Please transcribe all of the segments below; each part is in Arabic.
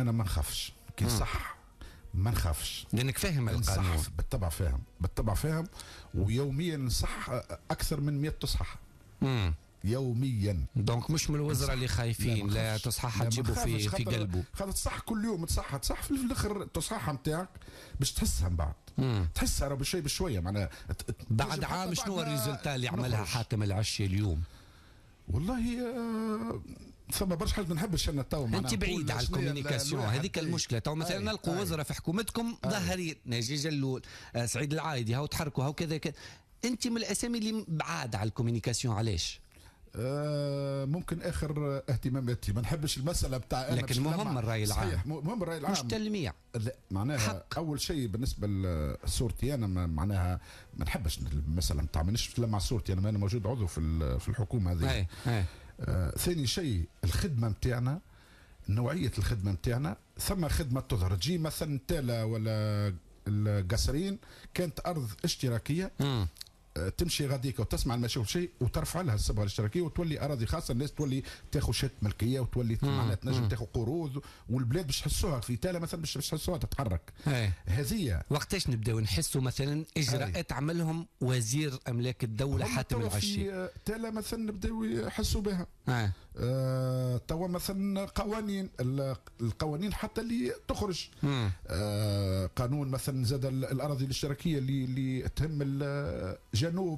انا ما نخافش كي صح، ما نخافش لانك فاهم القانون. بالطبع فاهم ويوميا نصح اكثر من 100 تصحح يوميا. دونك مش من الوزراء اللي خايفين لا تصحح تجيبوا في قلبه. خاطر تصح كل يوم تصح في الاخر التصحيحه نتاعك باش تحسها من بعد. تحسها راه بشوي بشويه معناها بعد عام. شنو الريزلتا اللي عملها حاتم العشي اليوم؟ والله ثم برشا حاجات ما نحبش انا تو. انت بعيد على الكوميونيكاسيون، هذيك المشكله. تو مثلا نلقوا وزراء في حكومتكم ظاهرين، ناجي جلول، سعيد العايدي، هاو تحركوا هاو كذا كذا. انت من الاسامي اللي بعاد على الكوميونيكاسيون، علاش؟ ممكن اخر اهتماماتي ما نحبش المساله بتاع لكن مهم الراي العام. صحيح مهم الراي العام، مش تلميع. لا معناها حق. اول شيء بالنسبه لصورتي انا معناها ما نحبش المساله نتاع مانيش مع صورتي انا موجود عضو في الحكومه هذه. ثاني شيء الخدمه نتاعنا، نوعيه الخدمه نتاعنا. ثم خدمه تظهر تجي مثلا تالا ولا القصرين كانت ارض اشتراكيه تمشي غاديك وتسمع المشاكل شيء وترفع لها الصبغه الاشتراكيه وتولي اراضي خاصه، الناس تولي تاخذ شهاده ملكيه وتولي معناتها تنجم تاخذ قروض، والبلاد باش تحسوها في تالا مثلا باش تحسوها تتحرك. هذه وقتاش نبداو نحسوا مثلا اجراءات عملهم وزير املاك الدوله حاتم العشي؟ في تالا مثلا نبداو يحسوا بها. توا مثلا القوانين حتى اللي تخرج قانون مثلا زاد الاراضي الاشتراكيه اللي تهم الجنوب.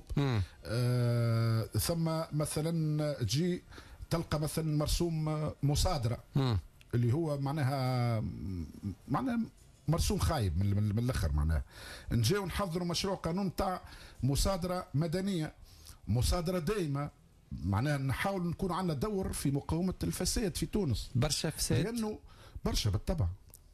ثم مثلا تجي تلقى مثلا مرسوم مصادره اللي هو معناها مرسوم خايب من الاخر. معناها نجيو نحضروا مشروع قانون تاع مصادره مدنيه، مصادره دائمه، معناها نحاول نكون عندنا دور في مقاومه الفساد في تونس. برشا فساد لانه برشا بالطبع.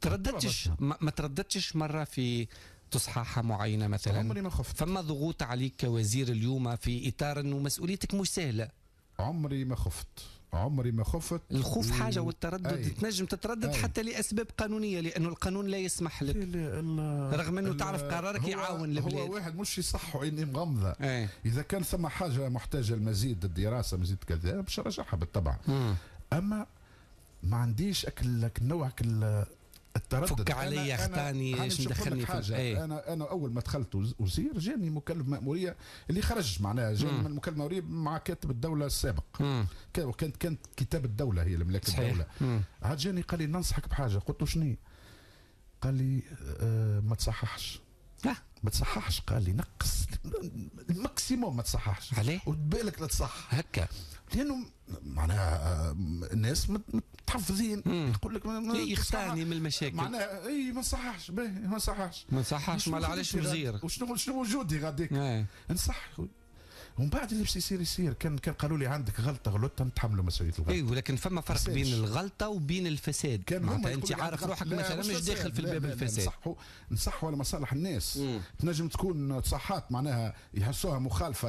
ما ترددتش مره في تصحيحه معينه مثلا؟ عمري ما خفت. فما ضغوط عليك كوزير اليوم في اطار انه مسؤوليتك مش سهله؟ عمري ما خفت. الخوف حاجه والتردد تنجم تتردد حتى لاسباب قانونيه، لانه القانون لا يسمح لك رغم انه تعرف قرارك يعاون البلاد. هو واحد مش يصح عيني مغمضه. اذا كان ثم حاجه محتاجه لمزيد الدراسه مزيد كذا باش نرجعها بالطبع. اما ما عنديش النوع التردد. فك علي اختاني ايش مدخلني في حاجه. انا اول ما دخلت وزير جاني مكلف مأموريه اللي خرج معناها جاني من مكلف مأموريه مع كاتب الدوله السابق. كانت كتاب الدوله هي ملاك الدوله. عاد جاني قال لي ننصحك بحاجه. قلت له شنو؟ قال لي ما تصححش. ما تصححش. قال لي نقص الماكسيموم ما تصححش. عليه وتبالك لا تصح هكا، لانه معناها الناس متحفظين. يقول لك يختاني من المشاكل. معناها ما نصححش ما نصححش ما علاش وزير وشنو وجودي غاديك نصح. ومن بعد اللي باش يصير كان قالوا لي عندك غلطه نتحملوا مسؤوليه الغلطه. ولكن فما فرق بين الغلطه وبين الفساد. معناتها انت عارف روحك مثلا مش داخل في الباب الفساد. نصحوا على مصالح الناس. تنجم تكون تصحات معناها يحسوها مخالفه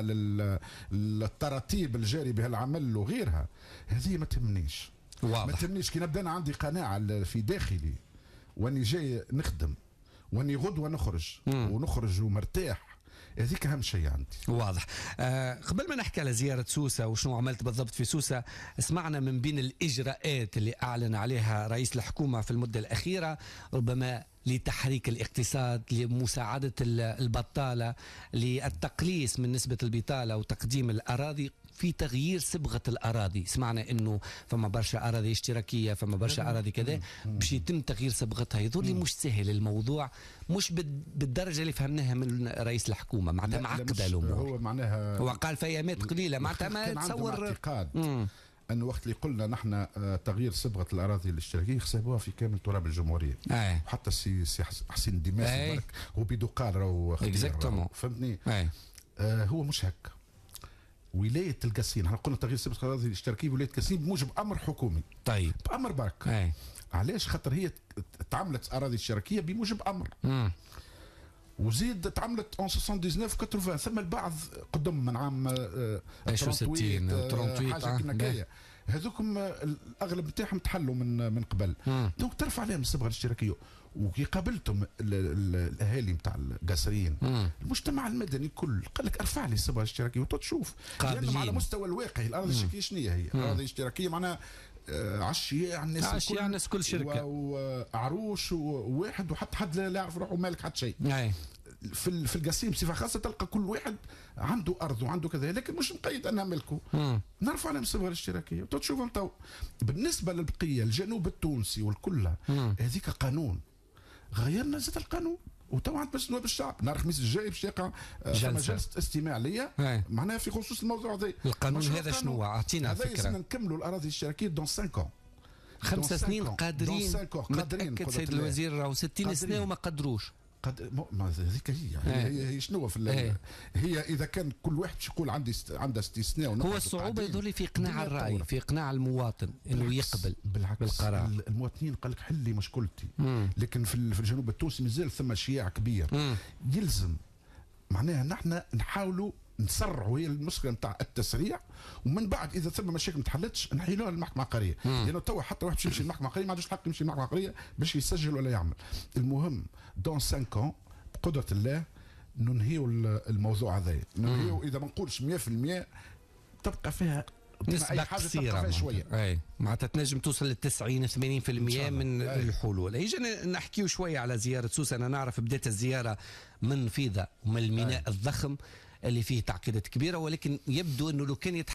للتراتيب الجاري بها العمل وغيرها. هذه ما تهمنيش. ما تهمنيش كي نبدا انا عندي قناعه في داخلي واني جاي نخدم واني غدوه نخرج ومرتاح. هذيك اهم شيء عندي. واضح. قبل ما نحكي على زياره سوسه وشنو عملت بالضبط في سوسه، سمعنا من بين الاجراءات اللي اعلن عليها رئيس الحكومه في المده الاخيره ربما لتحريك الاقتصاد، لمساعده البطاله، للتقليص من نسبه البطاله وتقديم الاراضي، في تغيير صبغه الاراضي. سمعنا انه فما برشا اراضي اشتراكيه، فما برشا اراضي كذا، باش يتم تغيير صبغتها. يظل لي مش سهل الموضوع، مش بالدرجه اللي فهمناها من رئيس الحكومه. معناتها معقده الامور. هو معناها هو قال في ايامات قليله، معناتها ما تصور اعتقاد انه وقت اللي قلنا نحن تغيير صبغه الاراضي الاشتراكيه حسبوها في كامل تراب الجمهوريه. وحتى سي حسين ديماس هو بيدو قال راهو فهمتني. هو مش هكا. ولايه القصيم احنا قلنا تغيير صبغه الاراضي الاشتراكيه ولايه القصيم بموجب امر حكومي. طيب بامر برك. علاش؟ خاطر هي تعملت اراضي اشتراكيه بموجب امر. وزيد تعملت 79 ثم البعض قدم من عام 68 حاجه كيما هذوكم الاغلب نتاعهم تحلوا من قبل. دونك ترفع عليهم الصبغه الاشتراكيه. وكي قابلتم الاهالي نتاع القصريين المجتمع المدني كل قال لك ارفع لي الصبغه الاشتراكيه وتشوف. لانه على مستوى الواقع الاراضي الاشتراكيه شنو هي؟ الاراضي الاشتراكيه معناها عشياء الناس كل شركه وعروش وواحد وحتى حد لا يعرف روحه مالك حتى شيء. في القسيم بصفه خاصه تلقى كل واحد عنده ارض وعنده كذا، لكن مش مقيد انها ملكه. نرفع عليهم الصبغه الاشتراكيه وتشوفهم تو. بالنسبه للبقيه الجنوب التونسي والكلها هذيك قانون، غيرنا زاد القانون وتو عند مجلس نواب الشعب نهار الخميس الجاي باش يقع جلسه استماع ليا معناها في خصوص الموضوع هذا. القانون هذا شنو؟ اعطينا فكره. هذا نكملوا الاراضي الاشتراكيه دون 5 5 سنين قادرين. متأكد سيد الوزير راهو 60 سنه وما قدروش. ما هذيك هي شنو في هي اذا كان كل واحد يقول عندها استثناء. هو الصعوبه يظهر في اقناع الراي، في اقناع المواطن انه يقبل بالقرار. المواطنين قال لك حل لي مشكلتي. لكن في الجنوب التونسي مازال ثم شياع كبير. يلزم معناها نحن نحاولوا نسرعوا، هي المشكله نتاع التسريع، ومن بعد اذا ثم مشاكل ما تحلتش نحيلوها للمحكمه العقاريه. لانه توا حتى واحد باش يمشي للمحكمه العقاريه ما عندوش الحق يمشي للمحكمه العقاريه باش يسجل ولا يعمل. المهم دون 5 بقدره الله ننهيوا الموضوع هذا، ننهيوا. اذا ما نقولش 100% تبقى فيها نسبة قصيرة شوية، معناتها تنجم توصل لل 90 80% من الحلول. يجينا نحكيو شوية على زيارة سوسة. أنا نعرف بدأت الزيارة من فيضة ومن الميناء الضخم اللي فيه تعقيدات كبيرة، ولكن يبدو أنه لو كان